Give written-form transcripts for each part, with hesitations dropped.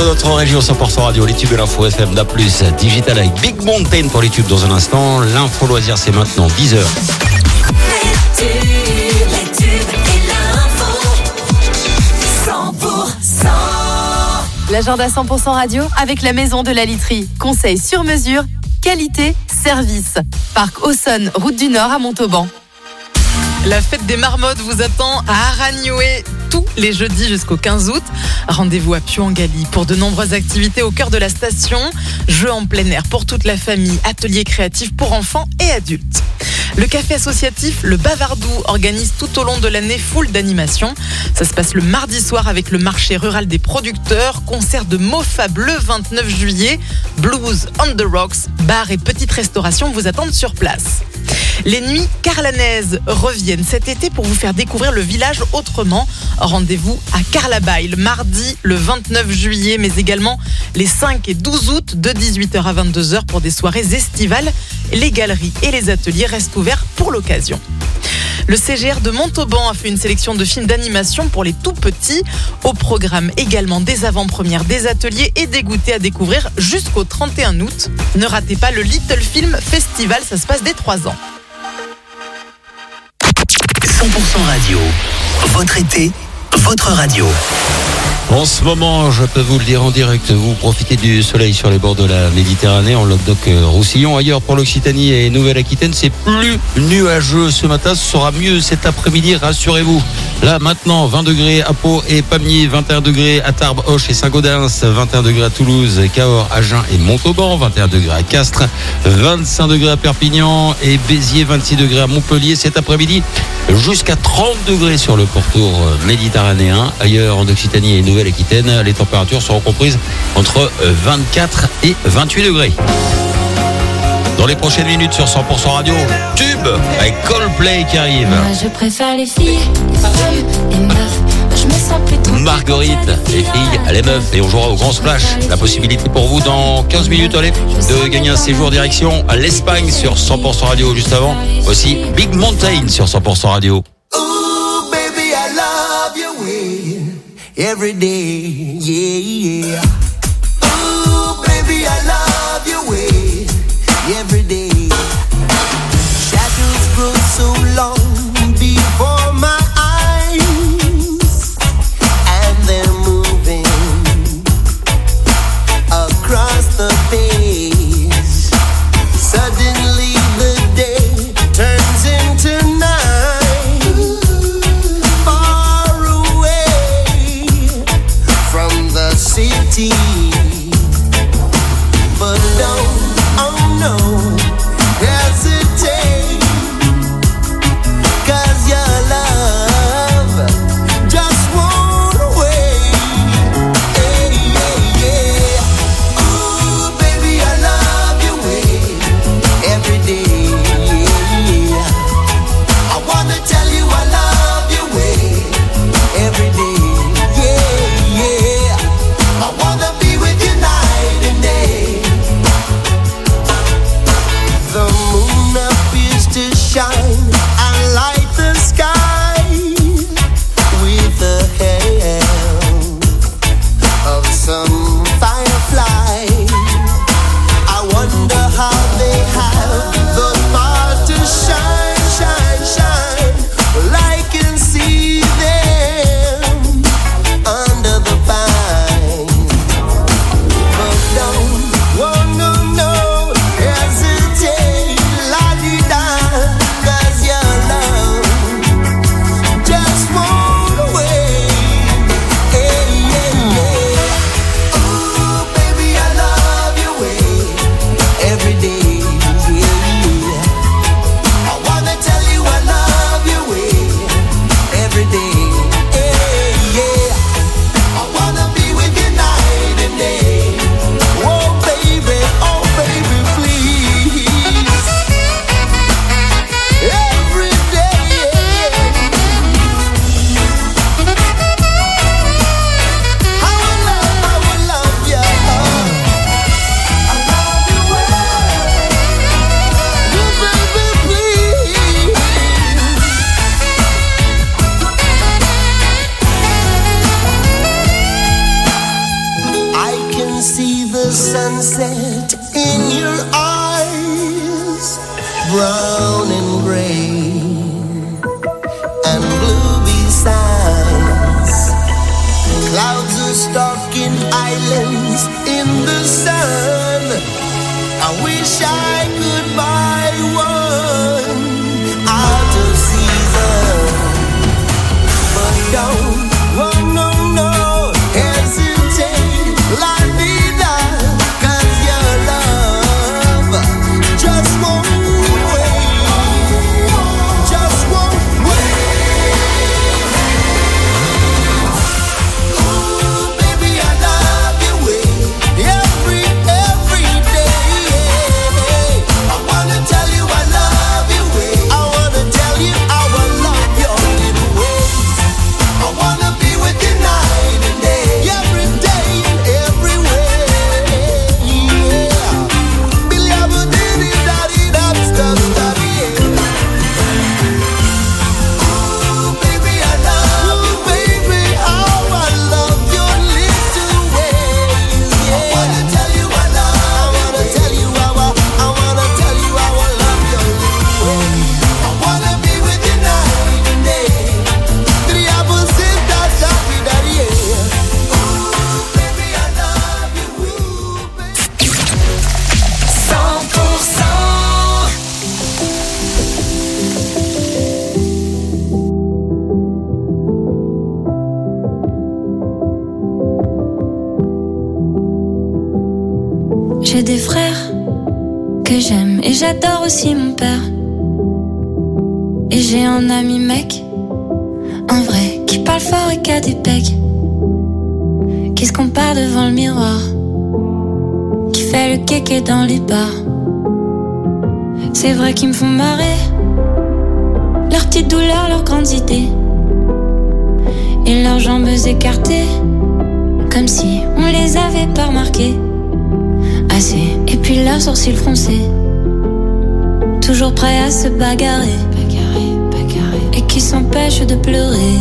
dans notre région 100% radio, les tubes de l'info FM d'A+, digital avec Big Mountain pour les tubes dans un instant. L'info loisir, c'est maintenant 10h. Les tubes et l'info 100%. L'agenda 100% radio avec la maison de la literie. Conseils sur mesure, qualité, service. Parc Auxonne, route du Nord à Montauban. La fête des marmottes vous attend à Aragnoué tous les jeudis jusqu'au 15 août. Rendez-vous à Puangali pour de nombreuses activités au cœur de la station. Jeux en plein air pour toute la famille, ateliers créatifs pour enfants et adultes. Le café associatif Le Bavardou organise tout au long de l'année foule d'animations. Ça se passe le mardi soir avec le marché rural des producteurs, concert de Mofab le 29 juillet, blues on the rocks, bar et petite restauration vous attendent sur place. Les nuits carlanaises reviennent cet été pour vous faire découvrir le village autrement. Rendez-vous à Carlabaille le mardi le 29 juillet, mais également les 5 et 12 août de 18h à 22h pour des soirées estivales. Les galeries et les ateliers restent ouverts pour l'occasion. Le CGR de Montauban a fait une sélection de films d'animation pour les tout petits. Au programme également des avant-premières, des ateliers et des goûters à découvrir jusqu'au 31 août. Ne ratez pas le Little Film Festival, ça se passe dès 3 ans. 100% radio, votre été, votre radio. En ce moment, je peux vous le dire en direct, vous profitez du soleil sur les bords de la Méditerranée, en Languedoc-Roussillon. Ailleurs, pour l'Occitanie et Nouvelle-Aquitaine, c'est plus nuageux ce matin. Ce sera mieux cet après-midi, rassurez-vous. Là, maintenant, 20 degrés à Pau et Pamiers, 21 degrés à Tarbes, Auch et Saint-Gaudens, 21 degrés à Toulouse, Cahors, Agen et Montauban, 21 degrés à Castres, 25 degrés à Perpignan et Béziers, 26 degrés à Montpellier. Cet après-midi, jusqu'à 30 degrés sur le pourtour méditerranéen. Ailleurs, en Occitanie et Nouvelle-Aquitaine, les températures seront comprises entre 24 et 28 degrés. Dans les prochaines minutes sur 100% radio, Tube avec Coldplay qui arrive. Moi je préfère les filles, les femmes, les meufs. Je me sens plus trop. Marguerite, les filles, les meufs. Et on jouera au Grand Splash. La possibilité pour vous dans 15 minutes, allez, de gagner un séjour direction à l'Espagne sur 100% radio juste avant. Aussi Big Mountain sur 100% radio. Ooh, baby, I love your way every day, yeah, yeah. Ooh, baby, I love your way every day. Shadows grow so long before my eyes, and they're moving across the page. Suddenly the day turns into night, far away from the city. But don't, oh no, hesitate, 'cause your love just won't wait. Hey, yeah, yeah. Ooh, baby, I love your way every day. Yeah. I wanna tell you I love your way every day. Yeah, yeah. I wanna be with you night and day. The moon appears to shine and light the sky with the help of some firefly. I wonder how they have the power to shine, shine, shine. Well, I can see them under the pine. But don't, oh no, no, hesitate, la-di-da, 'cause your stuck in islands in the sun. I wish I could buy one out of season, but don't, oh no, no, hesitate, la vida, 'cause your love just won't wait, just won't wait. Ooh, baby, I love your way every day. I wanna tell you I love your way. I wanna tell you how I love your little ways. I wanna be with you night and day, every day and every way. Yeah. Billy, I would daddy, stop, yeah. Ooh, baby, I love you, baby, how I love your little ways. Yeah. I wanna tell you I love. I wanna tell you how I wanna tell you how I love your little ways. I wanna be with you night and day. Three apples sit that happy that yeah. Ooh, baby, I love you, baby. 100%. J'ai des frères que j'aime et j'adore aussi mon père. Et j'ai un ami mec, un vrai, qui parle fort et qui a des pecs, qui se compare devant le miroir, qui fait le kéké dans les bars. C'est vrai qu'ils me font marrer, leurs petites douleurs, leurs grandes idées, et leurs jambes écartées, comme si on les avait pas remarquées assez. Et puis leurs sourcils froncés, toujours prêts à se bagarrer, et qui s'empêchent de pleurer.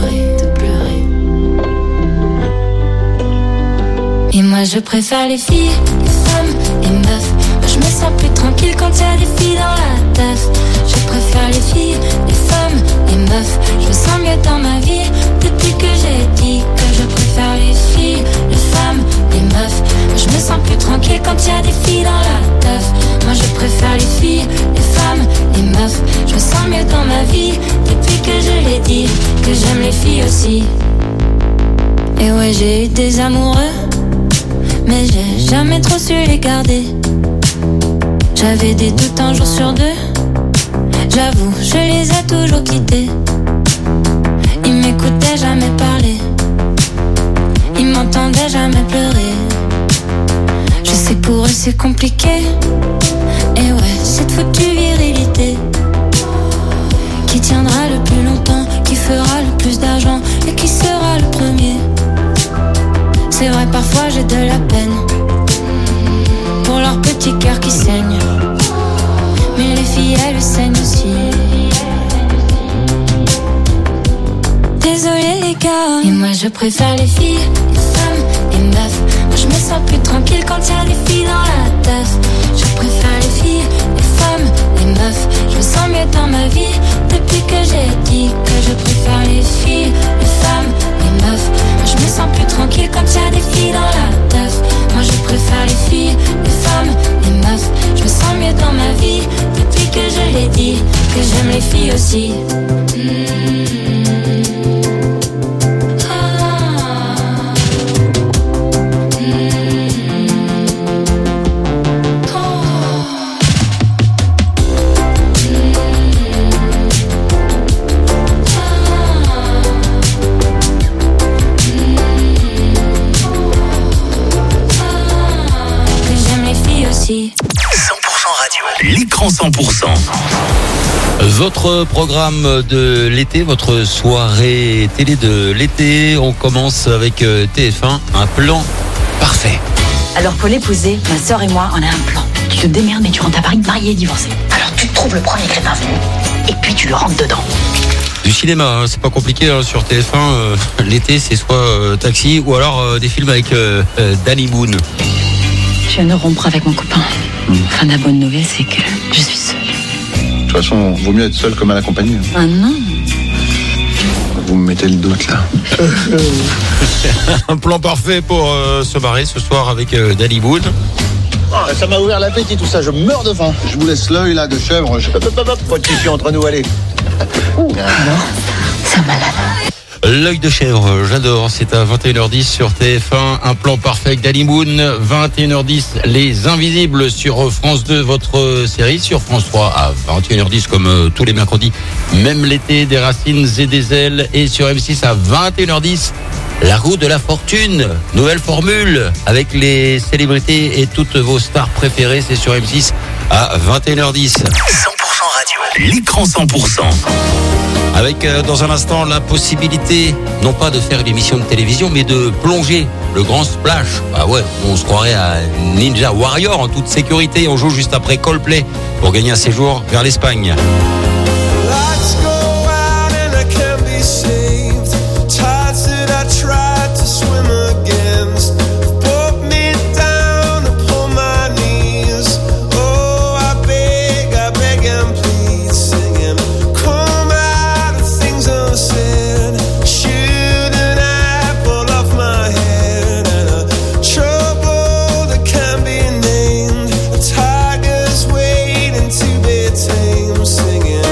Et moi je préfère les filles, les femmes, les meufs. Moi je me sens plus tranquille quand y a des filles dans la teuf. Je préfère les filles, les femmes, les meufs. Je me sens mieux dans ma vie depuis que j'ai dit que je préfère les filles, les femmes, les meufs. Moi je me sens plus tranquille quand y a des filles dans la teuf. Moi je préfère les filles, les femmes, les meufs. Je me sens mieux dans ma vie depuis que je l'ai dit que j'aime les filles aussi. Et ouais, j'ai eu des amoureux, mais j'ai jamais trop su les garder. J'avais des doutes un jour sur deux, j'avoue, je les ai toujours quittés. Ils m'écoutaient jamais parler, ils m'entendaient jamais pleurer. Je sais que pour eux c'est compliqué, et ouais, cette foutue virilité qui tiendra le plus longtemps, qui fera le plus d'argent et qui sera le premier. C'est vrai, parfois j'ai de la peine pour leur petit cœur qui saigne, mais les filles elles saignent aussi. Désolé les gars. Et moi je préfère les filles, les femmes, les meufs. Moi je me sens plus tranquille quand y a des filles dans la teuf. Je préfère les filles, les femmes, les meufs. Je me sens mieux dans ma vie depuis que j'ai dit que je préfère les filles, les femmes, les meufs. Moi je me sens plus tranquille quand y a des filles dans la teuf. Moi je préfère les filles, les femmes, les meufs. Je me sens mieux dans ma vie depuis que je l'ai dit que j'aime les filles aussi. L'écran 100%. Votre programme de l'été, votre soirée télé de l'été, on commence avec TF1, un plan parfait. Alors pour l'épouser, ma sœur et moi, on a un plan. Tu te démerdes mais tu rentres à Paris marié et divorcé. Alors tu trouves le premier crétin venu et puis tu le rentres dedans. Du cinéma, hein, c'est pas compliqué hein, sur TF1. L'été, c'est soit Taxi ou alors des films avec Danny Boone. Je viens de rompre avec mon copain. Enfin, la bonne nouvelle, c'est que je suis seule. De toute façon, vaut mieux être seul que mal accompagné. Ah non. Vous me mettez le doute là. Un plan parfait pour se marrer ce soir avec Danny Boone. Ah, ça m'a ouvert l'appétit tout ça, je meurs de faim. Je vous laisse l'œil là de chèvre. Pas de tissu entre nous, allez. C'est malade. L'œil de chèvre, j'adore, c'est à 21h10 sur TF1, un plan parfait avec Danny Boone, 21h10, Les Invisibles sur France 2, votre série, sur France 3 à 21h10 comme tous les mercredis, même l'été, des racines et des ailes, et sur M6 à 21h10, La roue de la fortune, nouvelle formule avec les célébrités et toutes vos stars préférées, c'est sur M6 à 21h10. 100% radio, l'écran 100%. Avec dans un instant la possibilité, non pas de faire une émission de télévision, mais de plonger, le grand splash. Ah ouais, on se croirait à Ninja Warrior en toute sécurité. On joue juste après Coldplay pour gagner un séjour vers l'Espagne. Lights go out and I can't be saved. Tides that I tried to swim against brought me down upon my knees. Oh, I beg and plead, singing, come out of things unsaid. Shoot an apple off my head and a trouble that can't be named. A tiger's waiting to be tamed, singing.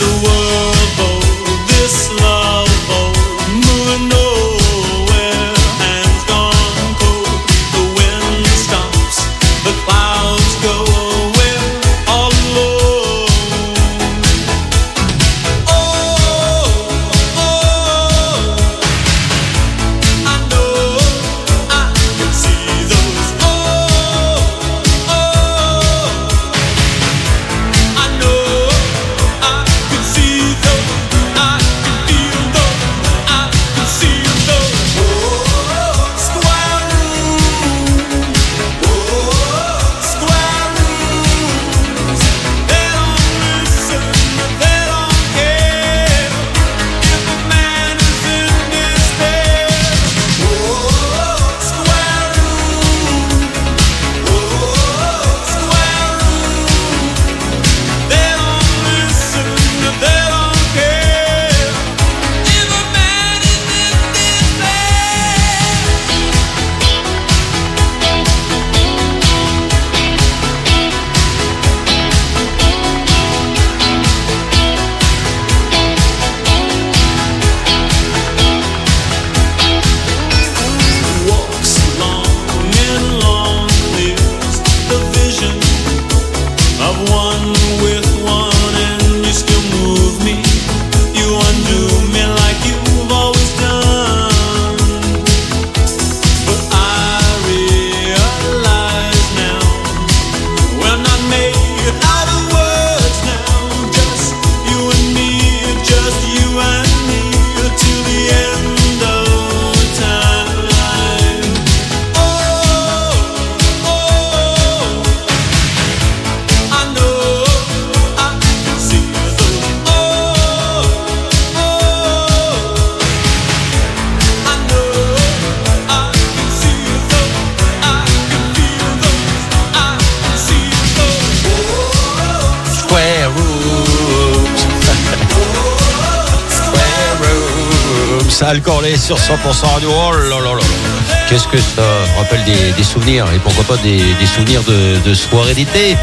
Al Corley sur 100% Radio. Oh là là là. Qu'est-ce que ça rappelle des souvenirs, et pourquoi pas des souvenirs de soirée d'été.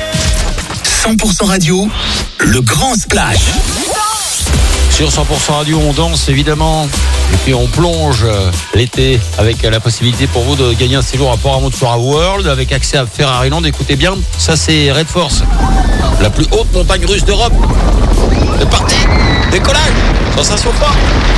100% Radio, le grand splash. Sur 100% Radio, on danse évidemment, et puis on plonge l'été avec la possibilité pour vous de gagner un séjour à Port-Aventura World avec accès à Ferrari Land. Écoutez bien, ça c'est Red Force, la plus haute montagne russe d'Europe. C'est parti, décollage, sensation forte.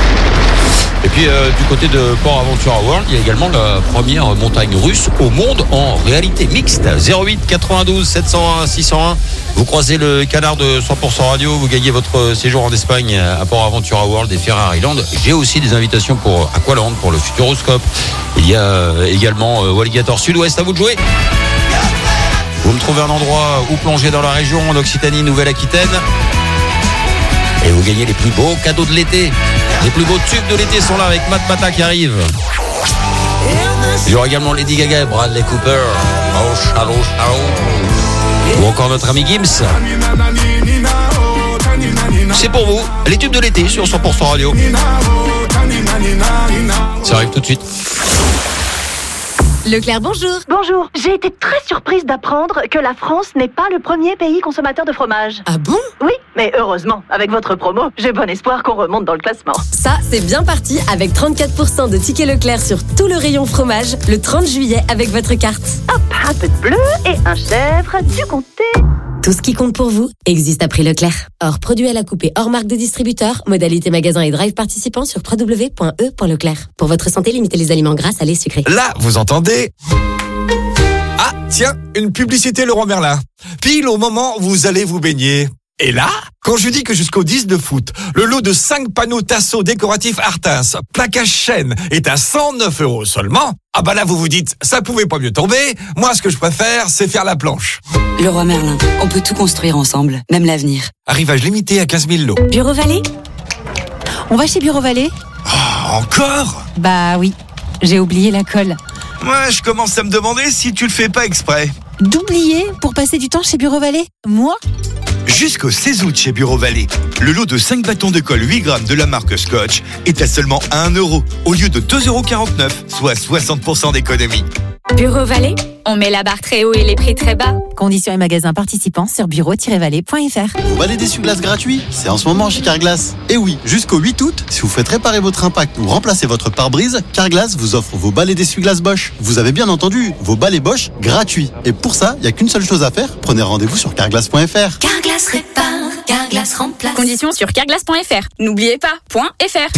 Et puis du côté de Port-Aventura World, il y a également la première montagne russe au monde en réalité mixte. 08 92 701 601. Vous croisez le canard de 100% Radio, vous gagnez votre séjour en Espagne à Port-Aventura World et Ferrari Land. J'ai aussi des invitations pour Aqualand, pour le Futuroscope. Il y a également Walligator Sud-Ouest, à vous de jouer. Vous me trouvez un endroit où plonger dans la région, en Occitanie, Nouvelle-Aquitaine. Et vous gagnez les plus beaux cadeaux de l'été. Les plus beaux tubes de l'été sont là avec Matt Mata qui arrive. Il y aura également Lady Gaga et Bradley Cooper. Oh, Shallow, Shallow. Ou encore notre ami Gims. C'est pour vous, les tubes de l'été sur 100% Radio. Ça arrive tout de suite. Leclerc, bonjour. Bonjour, j'ai été très surprise d'apprendre que la France n'est pas le premier pays consommateur de fromage. Ah bon? Oui, mais heureusement, avec votre promo, j'ai bon espoir qu'on remonte dans le classement. Ça, c'est bien parti avec 34% de tickets Leclerc sur tout le rayon fromage le 30 juillet avec votre carte. Hop, un peu de bleu et un chèvre du comté. Tout ce qui compte pour vous existe à prix Leclerc. Hors produit à la coupe et hors marque de distributeur, modalité magasin et drive participant sur www.e.leclerc. Pour votre santé, limitez les aliments gras, salés, sucrés. Là, vous entendez? Ah, tiens, une publicité Leroy Merlin. Pile au moment où vous allez vous baigner. Et là, quand je dis que jusqu'au 10 de foot, le lot de 5 panneaux Tasso décoratifs Artins, plaquage chêne, est à 109 € seulement, ah bah là vous vous dites, ça pouvait pas mieux tomber, moi ce que je préfère, c'est faire la planche. Leroy Merlin, on peut tout construire ensemble, même l'avenir. Arrivage limité à 15 000 lots. Bureau Vallée? On va chez Bureau Vallée? Oh, encore? Bah oui, j'ai oublié la colle. Moi, je commence à me demander si tu le fais pas exprès. D'oublier pour passer du temps chez Bureau Vallée? Moi? Jusqu'au 16 août chez Bureau Vallée, le lot de 5 bâtons de colle 8 grammes de la marque Scotch est à seulement 1 € au lieu de 2,49 €, soit 60% d'économie. Bureau Vallée, on met la barre très haut et les prix très bas. Conditions et magasins participants sur bureau-vallée.fr. Vous balais d'essuie-glace gratuit? C'est en ce moment chez Carglass. Et oui, jusqu'au 8 août, si vous faites réparer votre impact ou remplacer votre pare-brise, Carglass vous offre vos balais d'essuie-glace Bosch. Vous avez bien entendu, vos balais Bosch gratuits. Et pour ça, il n'y a qu'une seule chose à faire, prenez rendez-vous sur carglass.fr. Carglass répare, Carglass remplace. Conditions sur carglass.fr. N'oubliez pas, .fr.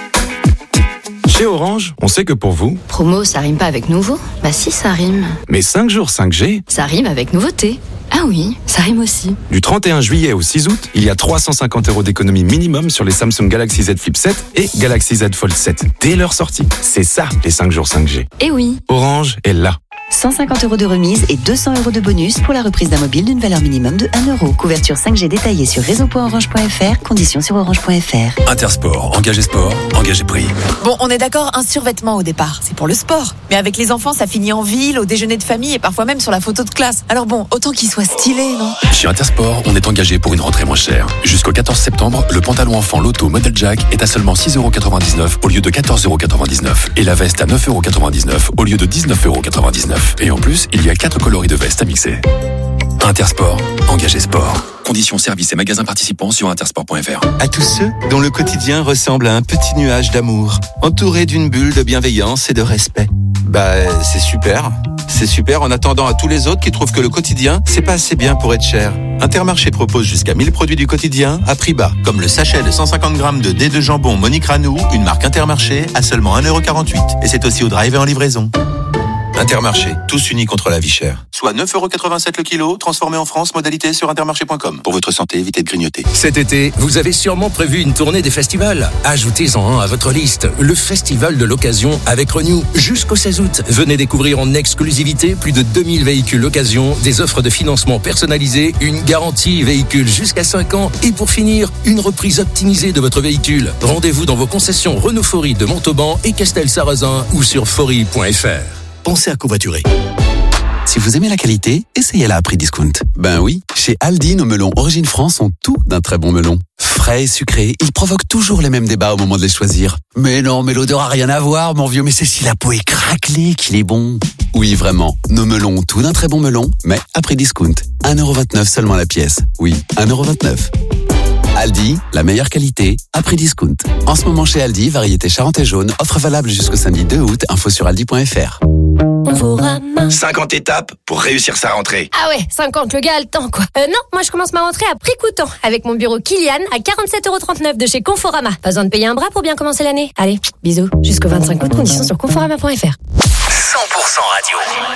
Chez Orange, on sait que pour vous... Promo, ça rime pas avec nouveau? Bah si, ça rime. Mais 5 jours 5G... Ça rime avec nouveauté. Ah oui, ça rime aussi. Du 31 juillet au 6 août, il y a 350 € d'économie minimum sur les Samsung Galaxy Z Flip 7 et Galaxy Z Fold 7 dès leur sortie. C'est ça, les 5 jours 5G. Eh oui. Orange est là. 150 € de remise et 200 € de bonus pour la reprise d'un mobile d'une valeur minimum de 1 €. Couverture 5G détaillée sur réseau.orange.fr, conditions sur orange.fr. Intersport, engagé sport, engagé prix. Bon, on est d'accord, un survêtement au départ, c'est pour le sport. Mais avec les enfants, ça finit en ville, au déjeuner de famille et parfois même sur la photo de classe. Alors bon, autant qu'il soit stylé, non? Chez Intersport, on est engagé pour une rentrée moins chère. Jusqu'au 14 septembre, le pantalon enfant Lotto Model Jack est à seulement 6,99 € au lieu de 14,99 € et la veste à 9,99 € au lieu de 19,99 €. Et en plus, il y a 4 coloris de veste à mixer. Intersport, engagé sport. Conditions, services et magasins participants sur intersport.fr. À tous ceux dont le quotidien ressemble à un petit nuage d'amour, entouré d'une bulle de bienveillance et de respect. Bah, c'est super. C'est super en attendant à tous les autres qui trouvent que le quotidien, c'est pas assez bien pour être cher. Intermarché propose jusqu'à 1000 produits du quotidien à prix bas, comme le sachet de 150 grammes de dés de jambon Monique Ranou, une marque Intermarché, à seulement 1,48 €. Et c'est aussi au drive et en livraison. Intermarché, tous unis contre la vie chère. Soit 9,87 € le kilo, transformé en France, modalité sur intermarché.com. Pour votre santé, évitez de grignoter. Cet été, vous avez sûrement prévu une tournée des festivals. Ajoutez-en un à votre liste, le Festival de l'Occasion avec Renew. Jusqu'au 16 août, venez découvrir en exclusivité plus de 2000 véhicules Occasion, des offres de financement personnalisées, une garantie véhicule jusqu'à 5 ans et pour finir, une reprise optimisée de votre véhicule. Rendez-vous dans vos concessions Renault Faury de Montauban et Castel-Sarrazin ou sur faury.fr. Pensez à covoiturer. Si vous aimez la qualité, essayez-la à prix discount. Ben oui, chez Aldi, nos melons Origine France ont tout d'un très bon melon. Frais et sucrés, ils provoquent toujours les mêmes débats au moment de les choisir. Mais non, mais l'odeur a rien à voir, mon vieux, mais c'est si la peau est craquelée qu'il est bon. Oui, vraiment, nos melons ont tout d'un très bon melon, mais à prix discount. 1,29 € seulement la pièce. Oui, 1,29 €. Aldi, la meilleure qualité, à prix discount. En ce moment chez Aldi, variété Charente et jaune, offre valable jusqu'au samedi 2 août, info sur aldi.fr. 50 étapes pour réussir sa rentrée. Ah ouais, 50, le gars a le temps quoi. Non, moi je commence ma rentrée à prix coûtant avec mon bureau Kilian à 47,39 € de chez Conforama. Pas besoin de payer un bras pour bien commencer l'année. Allez, bisous. Jusqu'au 25 août, conditions sur conforama.fr. 100% radio.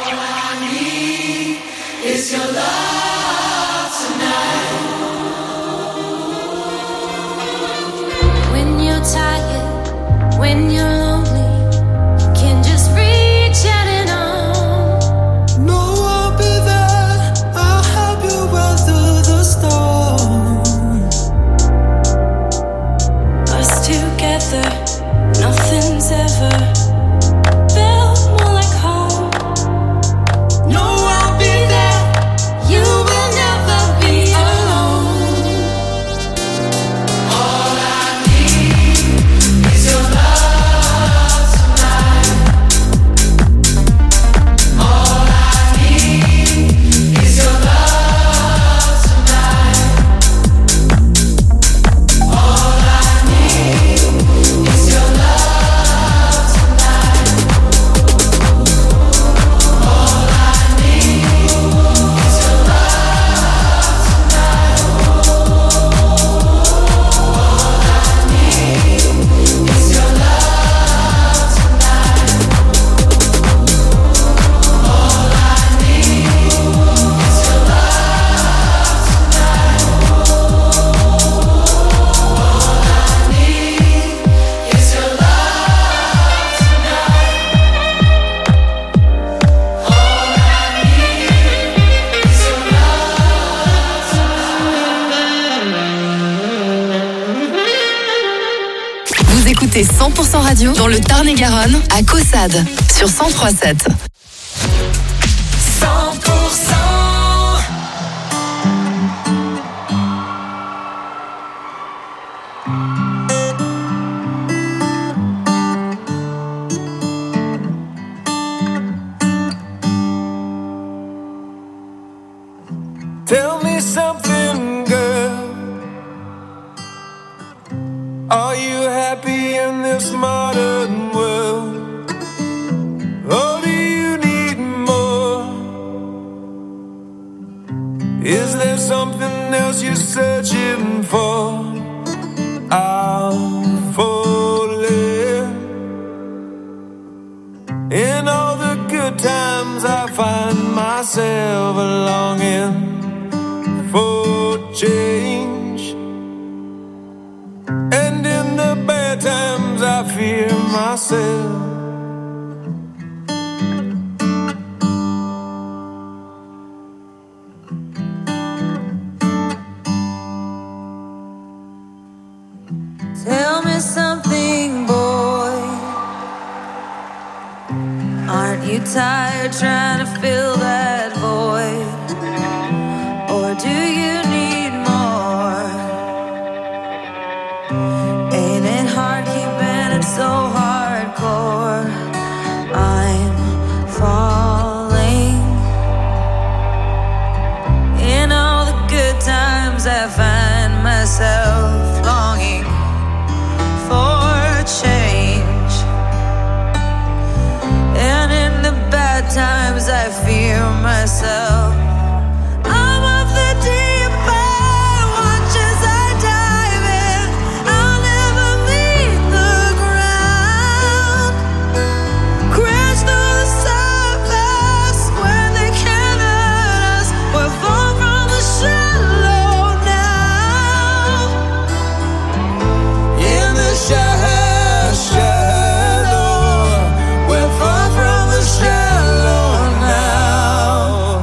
When you're tired, when you're lonely, you can just reach out and on. No, I'll be there. I'll help you weather the storm. Us together, nothing's ever felt more like home. No, I'll be there. You will never be alone. All I need is your love tonight. All I need is your love tonight. All I need is your love tonight. All I need is your love tonight. All I need is your love tonight. All I need is your love tonight. All I need is your love Vous écoutez 100% radio dans le Tarn-et-Garonne à Caussade sur 103.7. 100%. Are you happy in this modern world? Or do you need more? Is there something else you're searching for? I'm falling. In all the good times I find myself longing for change. And in the bad times I fear myself. Tell me something, boy. Aren't you tired trying to fill that void? Or do you need more? Ain't it hard keeping it so hardcore? I'm falling. In all the good times I find myself longing for change. And in the bad times I fear myself. I'm of the deep end, watch as I dive in. I'll never meet the ground. Crash through the surface where they can't hurt us. We're far from the shallow now. In the shallow, we're far from the shallow now.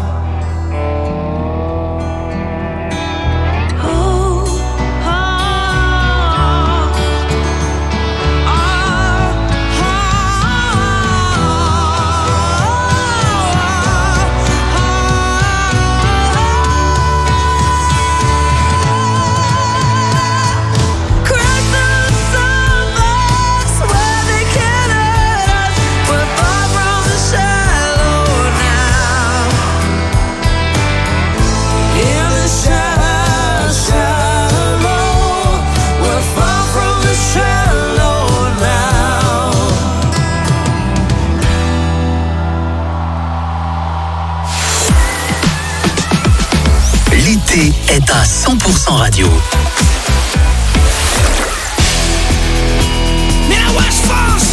Oh, crash through the surface where they can't hurt us. We're far from the shallow now. In the shallow, we're far from the shallow now. L'été est à 100% radio. Mais la Wesh France!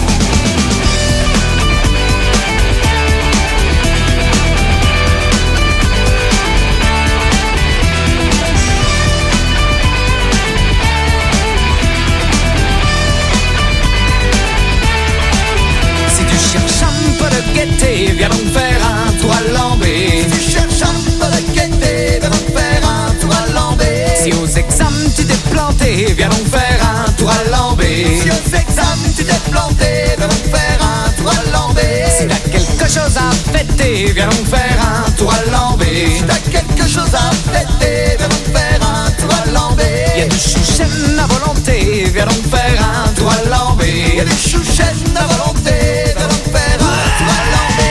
Si tu cherches un peu de gaieté, viens donc faire un tour à Lambé. Si tu cherches un peu de gaieté, viens donc faire un tour à Lambé. Si aux examens tu t'es planté, viens donc faire un tour à Lambé. Si aux examens tu t'es planté, viens donc faire un tour à Lambé. Si t'as quelque chose à fêter, viens donc faire un tour à Lambé. Si t'as quelque chose à fêter, viens donc faire un tour à Lambé. Y'a du chouchen à volonté, viens donc faire un tour à Lambé. Y'a du chouchen à volonté, viens donc faire un tour à Lambé.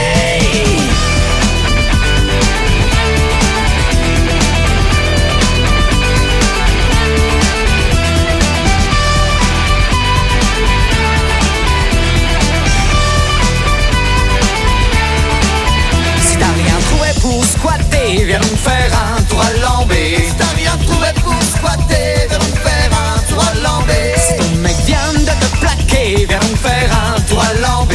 Si t'as rien trouvé pour squatter, viens donc faire un tour à Lambé. Si t'as rien trouvé pour squatter, viens donc faire un tour à Lambé. Si ton mec vient de te plaquer, viens donc faire un tour à Lambé.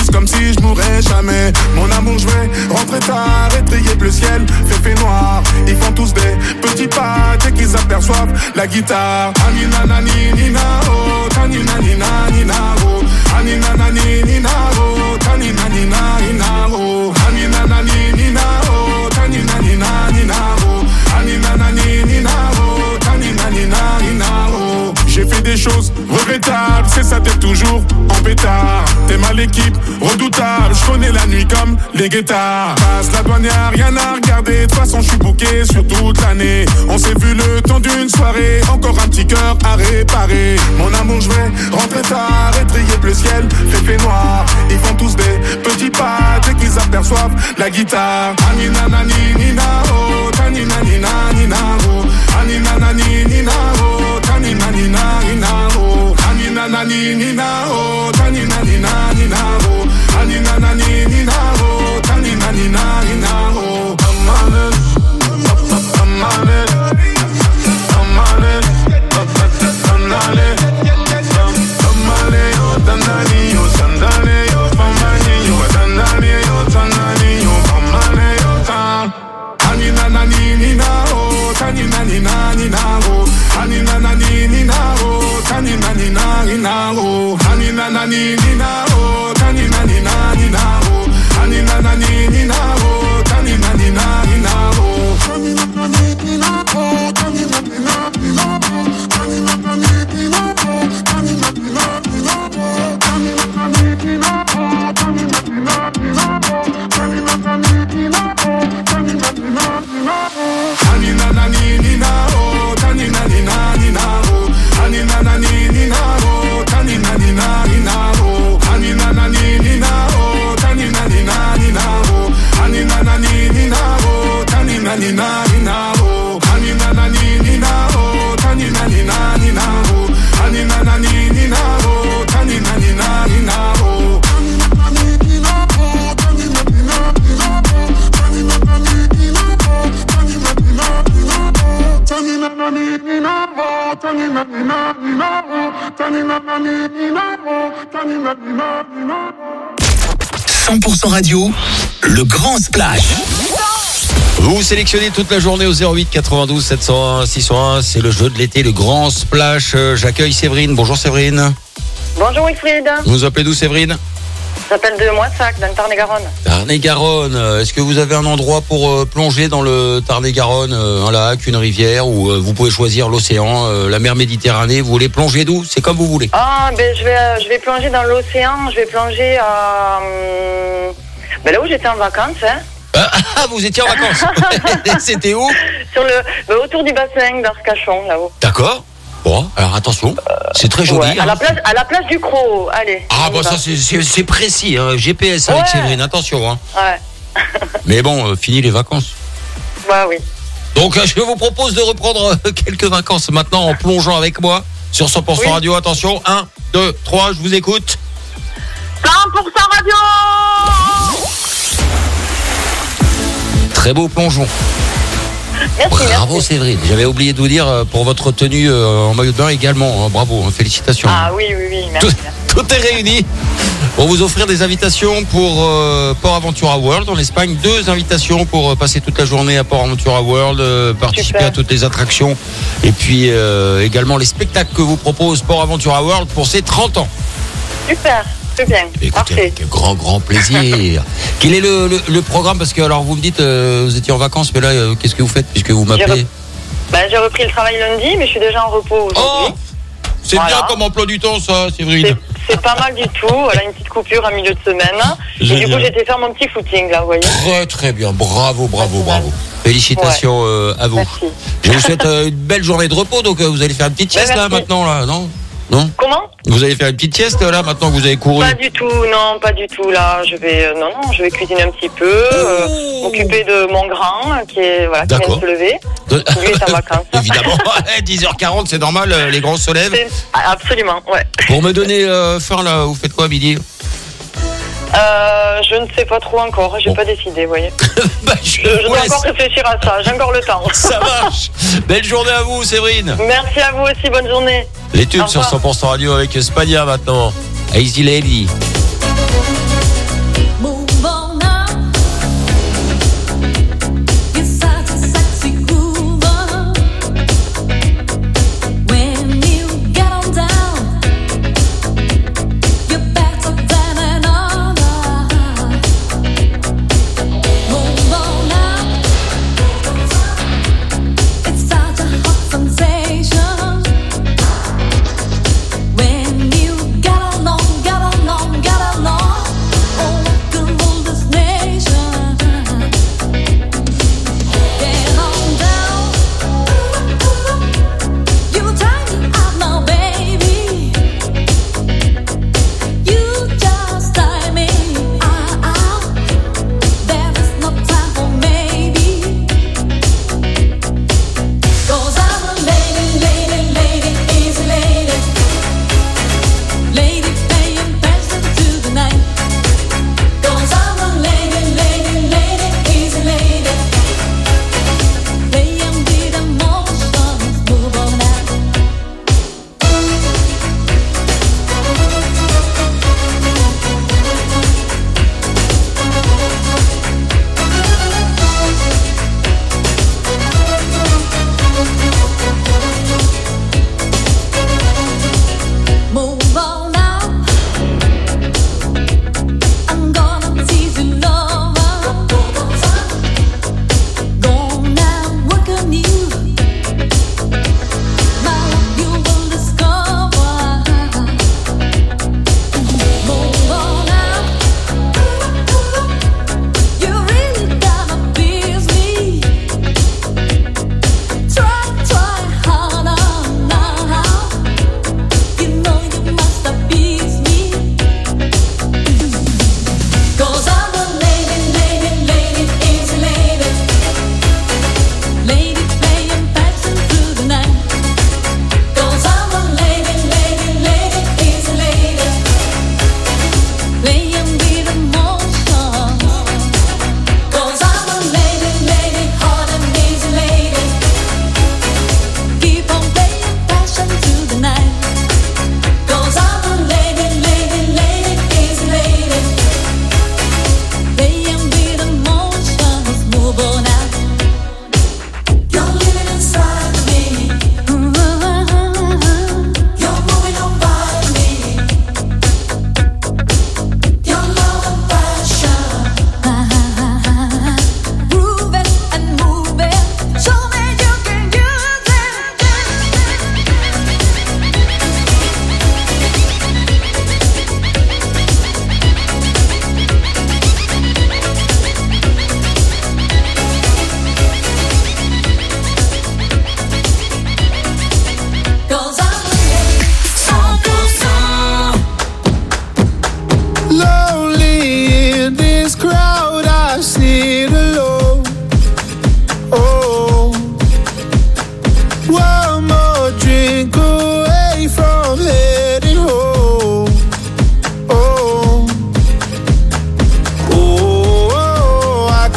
comme si je mourrais jamais. Mon amour, je vais rentrer tard et trier bleu ciel, fait noir. Ils font tous des petits pas dès qu'ils aperçoivent la guitare. Anina nani nina oh, tanina nina nina oh, anina nani nina oh, tanina nina nina oh, anina nani nina oh, tanina nina nina oh, anina nani nina oh, tanina nina nina oh. J'ai fait des choses regrettables, c'est ça t'es toujours en pétard. T'es mal l'équipe, redoutable, je connais la nuit comme les guettards. Passe la douane, y'a rien à regarder, de toute façon je suis booké sur toute l'année. On s'est vu le temps d'une soirée, encore un petit cœur à réparer. Mon amour, je vais rentrer tard et trier bleu ciel, fait noir. Ils font tous des petits pas dès qu'ils aperçoivent la guitare. Anina nani nina oh, tanina nina nina oh, anina nani nina oh, tanina nina nina oh, anina nani nina oh, tanina nina nina oh, anina nani nina oh, tanina nina nina oh. Amane, amane, amane, amane, amane, yo dandani, yo sandane, yo famani, yo dandani, yo tanani, yo famane, yo tan. Anina nani nina oh, tanina nina nina oh, anina nani nina oh, tanina nina nina oh, anina nani nina oh, tanina nina nina oh, anina nani nina oh, tanina nina nina oh, tanina nani nina oh, tanina nina nina oh, tanina nani nina oh, tanina nina nina oh, tanina nani nina oh, tanina nina nina oh, tanina nani nina oh, tanina nina nina oh, anina nani nina oh, tanina nina nina oh, anina nani nina oh, tanina nina nina oh, anina nani nina oh, tanina nina nina oh, anina nani nina oh, tanina nina nina oh, anina nani nina oh, tanina nina nina oh, anina nani nina oh, tanina nina nina oh, anina nani nina oh, tanina nina nina oh, tanina nani nina oh, tanina nina nina oh, tanina nani nina oh, tanina nina nina oh, tanina nani nina oh, tanina nina nina oh. 100% radio, le grand splash. Vous sélectionnez toute la journée au 08 92 701 601. C'est le jeu de l'été, le grand splash. J'accueille Séverine. Bonjour Séverine. Bonjour Wilfried. Vous nous appelez d'où Séverine? Je m'appelle de Moissac, dans le Tarn-et-Garonne. Tarn-et-Garonne. Est-ce que vous avez un endroit pour plonger dans le Tarn-et-Garonne, un lac, une rivière, ou vous pouvez choisir l'océan, la mer Méditerranée? Vous voulez plonger d'où? C'est comme vous voulez. Ah, ben je vais plonger dans l'océan. Je vais plonger à ben là où j'étais en vacances. Hein. Ah, vous étiez en vacances. C'était où? Autour du bassin d'Arcachon, là-haut. D'accord. Bon, alors attention, c'est très joli. Ouais, à la place du Croc, allez. Ah, bah ça c'est précis, hein. GPS avec Séverine, attention. Hein. Ouais. Mais bon, fini les vacances. Bah oui. Donc je vous propose de reprendre quelques vacances maintenant en plongeant avec moi sur 100% radio. Attention, 1, 2, 3, je vous écoute. 100% radio. Très beau plongeon. Merci, bravo Séverine. J'avais oublié de vous dire pour votre tenue en maillot de bain également. Hein. Bravo, hein. Félicitations. Ah oui, merci. Tout est réuni pour vous offrir des invitations pour Port Aventura World en Espagne. 2 invitations pour passer toute la journée à Port Aventura World, participer à toutes les attractions et puis également les spectacles que vous propose Port Aventura World pour ses 30 ans. Super. Bien. Écoutez, avec grand plaisir. Quel est le programme? Parce que alors vous me dites vous étiez en vacances, mais là qu'est-ce que vous faites puisque vous m'appelez? J'ai repris le travail lundi, mais je suis déjà en repos aujourd'hui. Oh, c'est bien comme emploi du temps ça, Séverine. C'est pas mal du tout. Voilà une petite coupure en milieu de semaine. Génial. Et du coup j'étais faire mon petit footing là, vous voyez. Très bien, bravo. Félicitations à vous. Merci. Je vous souhaite une belle journée de repos. Donc vous allez faire une petite sieste là maintenant là, non? Comment? Vous allez faire une petite sieste là maintenant que vous avez couru? Pas du tout, non, pas du tout là. Je vais cuisiner un petit peu, m'occuper de mon grand qui vient de se lever. Lui est en vacances. Évidemment, 10h40, c'est normal, les grands se lèvent. Absolument, ouais. Pour me donner faim là, vous faites quoi à midi? Je ne sais pas trop encore, j'ai pas décidé, vous voyez. Je dois encore réfléchir à ça, j'ai encore le temps. Ça marche. Belle journée à vous, Séverine. Merci à vous aussi, bonne journée. Les tubes sur 100% radio avec Spania maintenant. Easy Lady.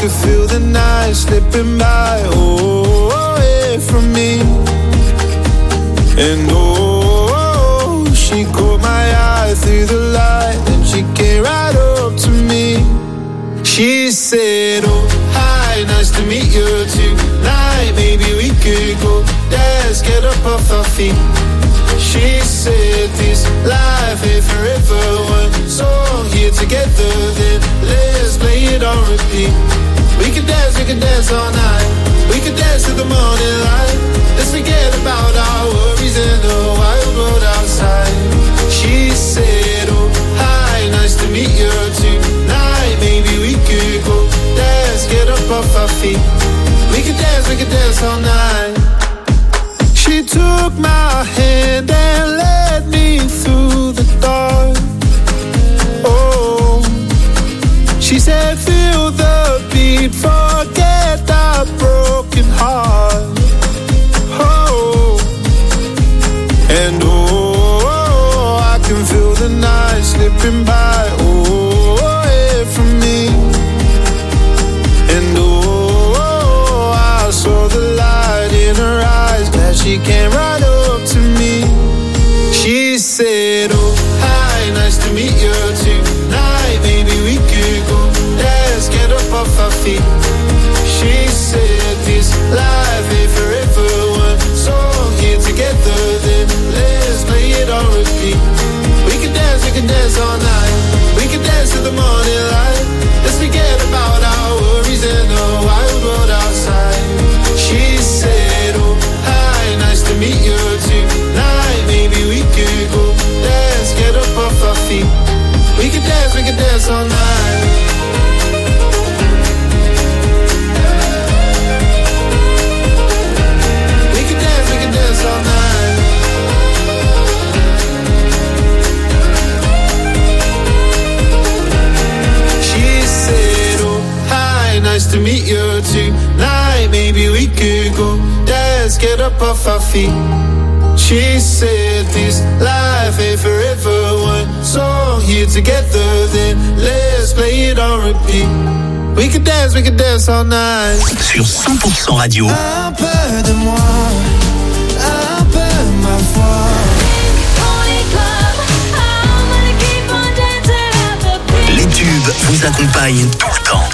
could feel the night slipping by, away from me. And she caught my eye through the light, and she came right up to me. She said, oh, hi, nice to meet you tonight. Maybe we could go dance, get up off our feet. She said, this life ain't forever. One song here together, then let's play it on repeat. We could dance all night. We could dance to the morning light. Let's forget about our worries in the wild world outside. She said, oh, hi, nice to meet you tonight. Maybe we could go dance, get up off our feet. We could dance all night. She took my hand and led me through the dark. Oh, she said, feel the beat, forget our broken heart. Oh, and I can feel the night slipping by, away from me. And I saw the light in her eyes, glad she came right up to me. She said, oh, hi, nice to meet you tonight. Maybe we could go dance, get up off our feet. She said, this life ain't forever. One song here together, then let's play it on repeat. We can dance all night. We can dance to the morning light. Let's forget about our worries in the wild world outside. She said, oh, hi, nice to meet you tonight. Maybe we could go dance, get up off our feet. We can dance all night. We can dance all night. She said, oh, hi, nice to meet you tonight. Maybe we could go dance, get up off our feet. She said, this life ain't forever. One song here together, then let's play it on repeat. We could dance all night. Sur 100% radio. Un peu de moi, un peu ma foi. Les tubes vous accompagnent tout le temps.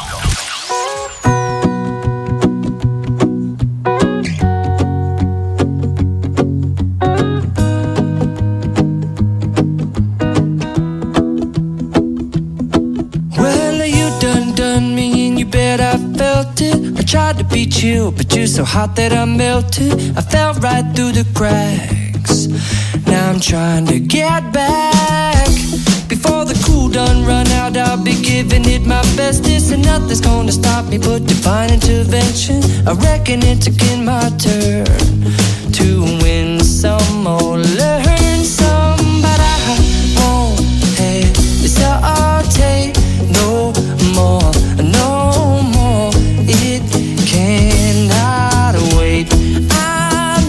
Tried to beat you, but you're so hot that I melted. I fell right through the cracks. Now I'm trying to get back. Before the cool done run out, I'll be giving it my bestest. And nothing's gonna stop me but divine intervention. I reckon it's again my turn to win some or learn some. But I won't hesitate no more, no more. It cannot wait. I'm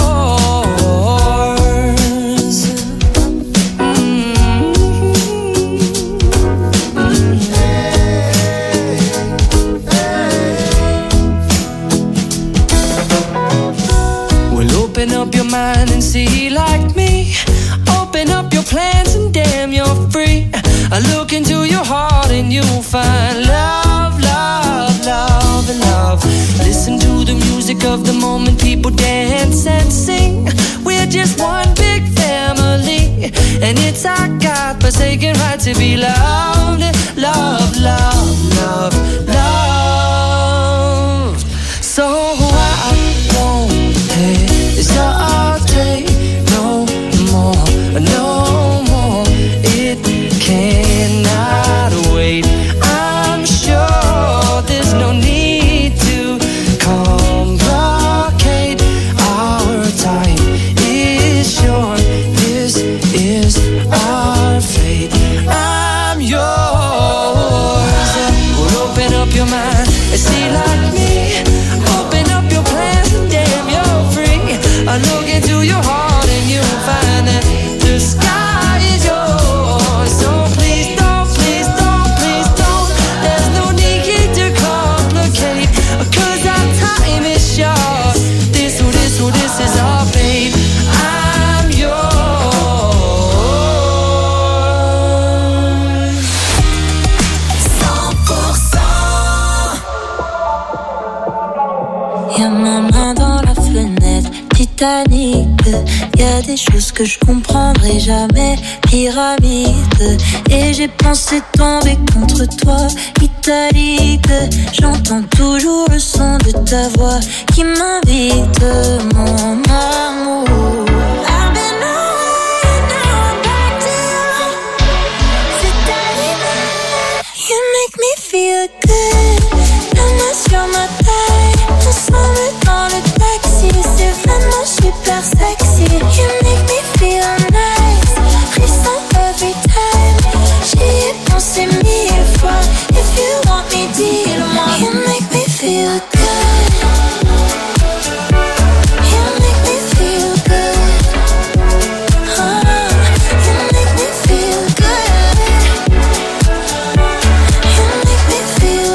yours. Well, open up your mind and see like me. Open up your plans and damn, you're free. I look into your heart and you'll find love, love, love, and love. Listen to the music of the moment, people dance and sing. We're just one big family, and it's our God-forsaken right to be loved, love, love, love, love. So I won't hesitate no more, no more. It cannot wait. I'm sure there's no need to complicate. Our time is short. This is our fate. I'm yours. Titanic. Y a des choses que je comprendrai jamais. Pyramide. Et j'ai pensé tomber contre toi. Italique. J'entends toujours le son de ta voix qui m'invite, mon amour. I've been away, now I'm back to you. C'est arrivé. You make me feel good. La main sur ma taille. Ensemble dans le taxi. C'est vraiment super sexy. You make me feel nice. Frisson every time. J'y ai pensé 1000 fois. If you want me, dis-le-moi. You make me feel good. You make me feel good. You make me feel good. You make me feel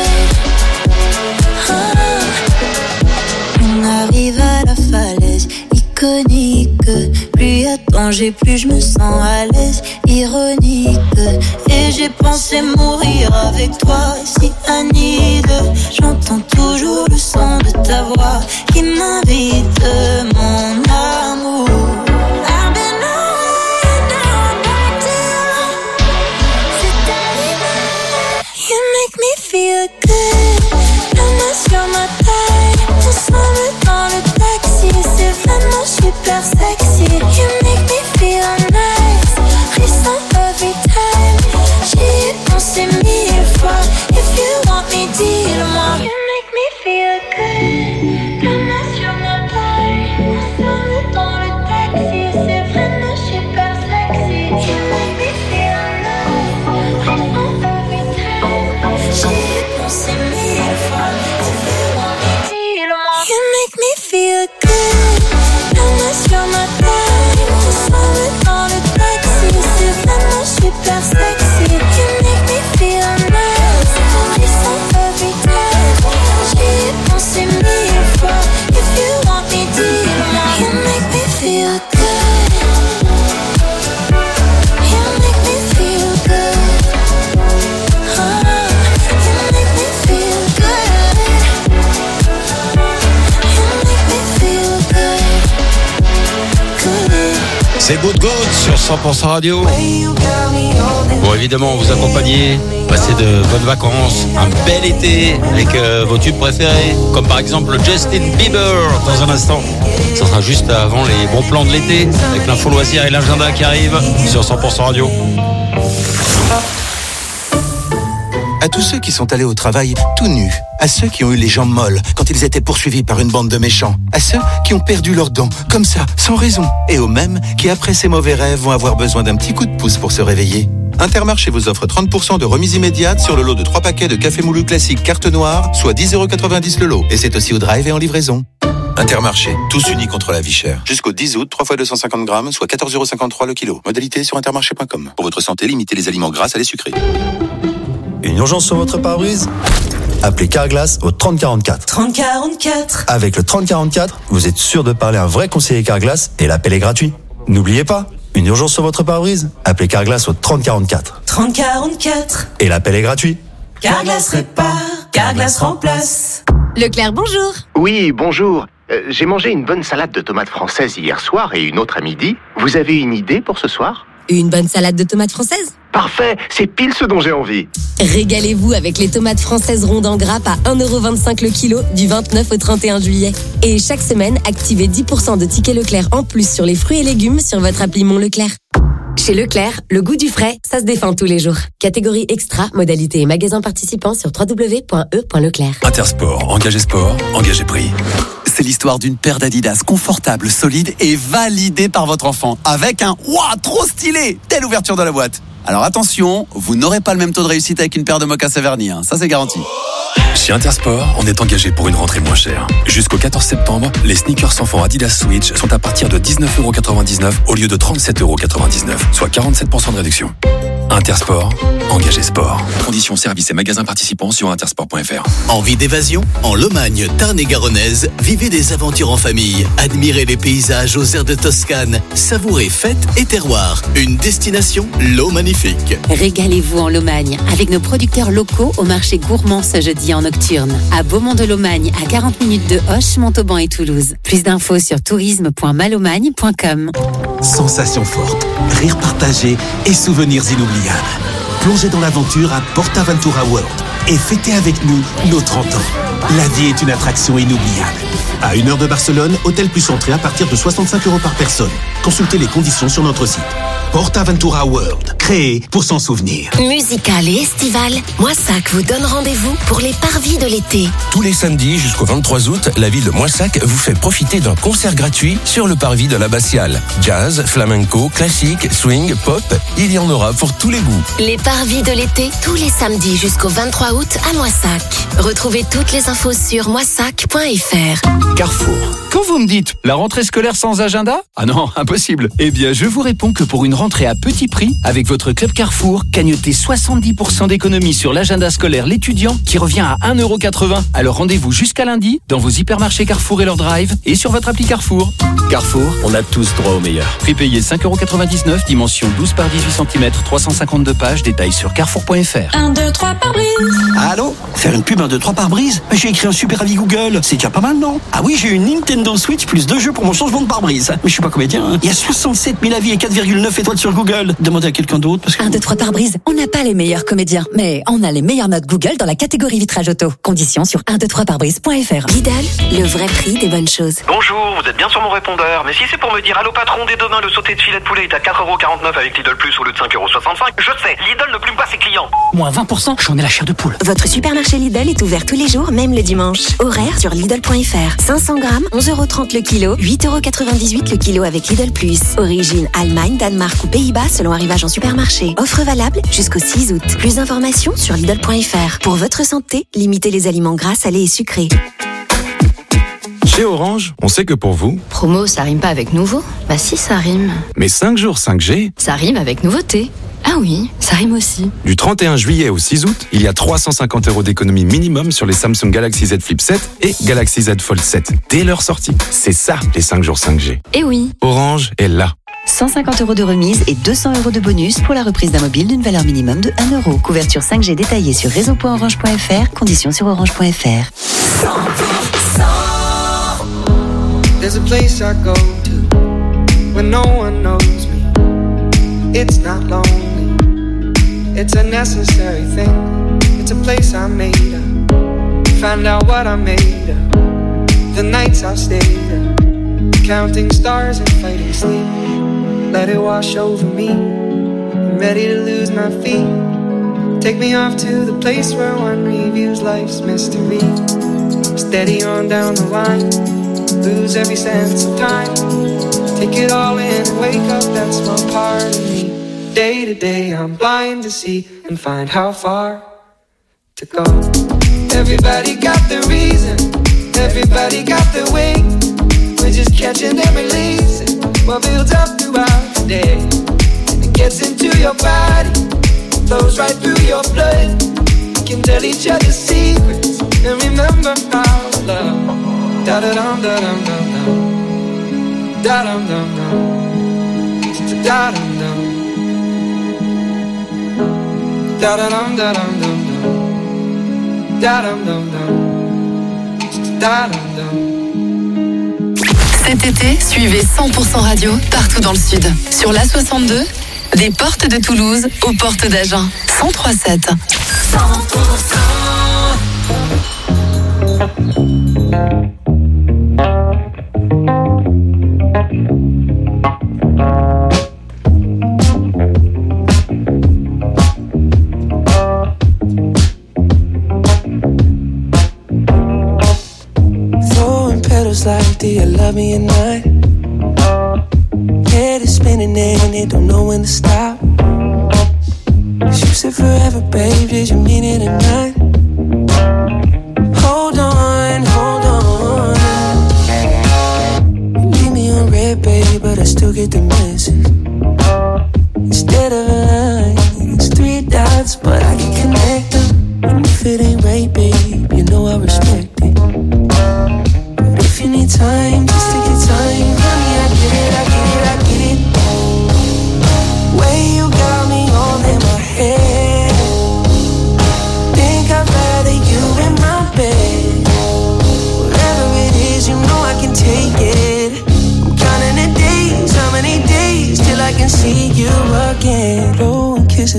good. On arrive à la falaise iconique. Plus y a danger, plus je me sens à l'aise. Ironique. Et j'ai pensé mourir avec toi, si Anide. J'entends toujours le son de ta voix qui m'invite, mon amour. I've been away, now I'm back to you. C'est arrivé. You make me feel good. La main sur ma taille. Ensemble dans le taxi. C'est vraiment super sexy. You make me feel nice. Frisson every time. J'y ai pensé 1000 fois. If you want me, dis-le-moi. You make me feel good. La main sur ma taille. Ensemble dans le taxi. C'est vraiment super sexy. You make me feel nice. Frisson every time. J'y ai pensé 1000 fois. If you want me, dis-le-moi. You make me feel good. La main sur ma taille. Ensemble dans le taxi. C'est vraiment super sexy. You make me feel nice. Frisson every time. J'y ai pensé 1000 fois. If you want me, dis-le-moi. You make me feel good. You make me feel good. You make me feel good. You make me feel good. C'est Good Good sur 100% Radio. Bon, évidemment, vous accompagnez, passez de bonnes vacances, un bel été avec vos tubes préférés, comme par exemple Justin Bieber dans un instant. Ça sera juste avant les bons plans de l'été, avec l'info loisir et l'agenda qui arrive sur 100% Radio. À tous ceux qui sont allés au travail tout nus, à ceux qui ont eu les jambes molles quand ils étaient poursuivis par une bande de méchants, à ceux qui ont perdu leurs dents, comme ça, sans raison, et aux mêmes qui, après ces mauvais rêves, vont avoir besoin d'un petit coup de pouce pour se réveiller. Intermarché vous offre 30% de remise immédiate sur le lot de 3 paquets de café moulu classique carte noire, soit 10,90€ le lot. Et c'est aussi au drive et en livraison. Intermarché, tous unis contre la vie chère. Jusqu'au 10 août, 3 fois 250 grammes, soit 14,53€ le kilo. Modalité sur intermarché.com. Pour votre santé, limitez les aliments gras à les sucrés. Une urgence sur votre pare-brise ? Appelez Carglass au 3044. 3044. Avec le 3044, vous êtes sûr de parler à un vrai conseiller Carglass et l'appel est gratuit. N'oubliez pas, une urgence sur votre pare-brise ? Appelez Carglass au 3044. 3044. Et l'appel est gratuit. Carglass répare, Carglass remplace. Leclerc, bonjour. Oui, bonjour. J'ai mangé une bonne salade de tomates françaises hier soir et une autre à midi. Vous avez une idée pour ce soir ? Une bonne salade de tomates françaises ? Parfait, c'est pile ce dont j'ai envie. Régalez-vous avec les tomates françaises rondes en grappe à 1,25€ le kilo du 29 au 31 juillet. Et chaque semaine, activez 10% de tickets Leclerc en plus sur les fruits et légumes sur votre appli Mon Leclerc. Chez Leclerc, le goût du frais, ça se défend tous les jours. Catégorie extra, modalité et magasin participants sur www.e.leclerc. Intersport, engagé sport, engagé prix. C'est l'histoire d'une paire d'Adidas confortable, solide et validée par votre enfant. Avec un « Ouah, trop stylé !» dès l'ouverture de la boîte. Alors attention, vous n'aurez pas le même taux de réussite avec une paire de mocassins vernis, hein. Ça c'est garanti. Chez Intersport, on est engagé pour une rentrée moins chère. Jusqu'au 14 septembre, les sneakers enfants Adidas Switch sont à partir de 19,99€ au lieu de 37,99€, soit 47% de réduction. Intersport, engagé sport. Conditions, services et magasins participants sur intersport.fr. Envie d'évasion? En Lomagne, Tarn et Garonnaise, vivez des aventures en famille. Admirez les paysages aux airs de Toscane. Savourez fêtes et terroirs. Une destination Lo magnifique. Régalez-vous en Lomagne avec nos producteurs locaux au marché gourmand ce jeudi en nocturne. À Beaumont-de-Lomagne, à 40 minutes de Auch, Montauban et Toulouse. Plus d'infos sur tourisme.malomagne.com. Sensations fortes, rires partagés et souvenirs inoubliables. Plongez dans l'aventure à PortAventura World et fêtez avec nous nos 30 ans. La vie est une attraction inoubliable. À 1 heure de Barcelone, hôtel plus entrée à partir de 65 € par personne. Consultez les conditions sur notre site. PortAventura World, créé pour s'en souvenir. Musical et estival, Moissac vous donne rendez-vous pour les parvis de l'été. Tous les samedis jusqu'au 23 août, la ville de Moissac vous fait profiter d'un concert gratuit sur le parvis de l'Abbatiale. Jazz, flamenco, classique, swing, pop, il y en aura pour tous les goûts. Les parvis de l'été, tous les samedis jusqu'au 23 août à Moissac. Retrouvez toutes les infos sur moissac.fr. Carrefour. Quand vous me dites la rentrée scolaire sans agenda? Ah non, impossible. Eh bien, je vous réponds que pour une rentrée à petit prix, avec votre club Carrefour, cagnotez 70% d'économie sur l'agenda scolaire l'étudiant qui revient à 1,80 €. Alors rendez-vous jusqu'à lundi dans vos hypermarchés Carrefour et leur drive et sur votre appli Carrefour. Carrefour, on a tous droit au meilleur. Prix payé 5,99 €, dimension 12 par 18 cm, 352 pages, détails sur carrefour.fr. 1, 2, 3 par brise. Allô? Faire une pub 1, 2, 3 par brise? J'ai écrit un super avis Google. C'est déjà pas mal, non? Ah oui, j'ai une Nintendo Switch plus 2 jeux pour mon changement de pare-brise. Mais je suis pas comédien, hein. Il y a 67 000 avis et 4,9 étoiles sur Google. Demandez à quelqu'un d'autre parce que... 1, 2, 3 par brise. On n'a pas les meilleurs comédiens, mais on a les meilleures notes Google dans la catégorie vitrage auto. Conditions sur 123parbrise.fr. Lidl, le vrai prix des bonnes choses. Bonjour, vous êtes bien sur mon répondeur. Mais si c'est pour me dire allô patron, dès demain le sauté de filet de poulet est à 4,49 € avec Lidl Plus au lieu de 5,65 €, je sais, Lidl ne plume pas ses clients. Moins 20%, j'en ai la chair de poule. Votre supermarché Lidl est ouvert tous les jours, même le dimanche. Horaire sur Lidl.fr. 500 grammes, 11,30 € le kilo, 8,98 € le kilo avec Lidl Plus. Origine Allemagne, Danemark ou Pays-Bas selon arrivage en supermarché. Offre valable jusqu'au 6 août. Plus d'informations sur Lidl.fr. Pour votre santé, limitez les aliments gras, salés et sucrés. Chez Orange, on sait que pour vous... Promo, ça rime pas avec nouveau? Bah si, ça rime. Mais 5 jours 5G... Ça rime avec nouveauté. Ah oui, ça rime aussi. Du 31 juillet au 6 août, il y a 350 € d'économie minimum sur les Samsung Galaxy Z Flip 7 et Galaxy Z Fold 7 dès leur sortie. C'est ça, les 5 jours 5G. Eh oui. Orange est là. 150 € de remise et 200 € de bonus pour la reprise d'un mobile d'une valeur minimum de 1 €. Couverture 5G détaillée sur réseau.orange.fr. Conditions sur orange.fr. There's a place I go to when no one knows me. It's not lonely, it's a necessary thing. It's a place I made up, find out what I made of. The nights I've stayed up, counting stars and fighting sleep. Let it wash over me, I'm ready to lose my feet. Take me off to the place where one reviews life's mystery. Steady on down the line, lose every sense of time. Take it all in and wake up that small part of me. Day to day I'm blind to see and find how far to go. Everybody got the reason, everybody got the way. We're just catching and releasing what builds up throughout the day. It gets into your body, flows right through your blood. We can tell each other secrets and remember our love. Da da dum da dum dum dum, da dum dum dum, da dum dum, da da dum da dum dum dum, da dum dum dum, da dum dum. Cet été, suivez 100% Radio partout dans le sud. Sur l'A62, des portes de Toulouse aux portes d'Agen. 103.7. 100%. Like, do you love me or not? Head is spinning and it don't know when to stop. You said forever, babe, did you mean it or not? Hold on, hold on. You leave me on red, babe, but I still get the message. Instead of a line,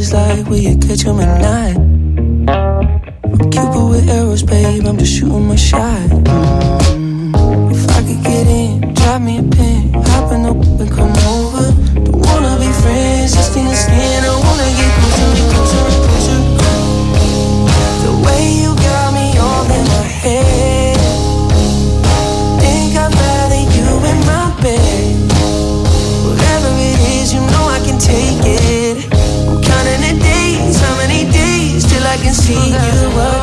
is like, will you catch him at night? I'm Cupid with arrows, babe, I'm just shooting my shot. If I could get in, drop me a pin, hop in the whip and come over. Don't wanna be friends, just skin to skin, I wanna get closer. The way you got me all in my head, think I'd rather you in my bed. Whatever it is, you know I can take it. I'm counting the days, how many days till I can see you again.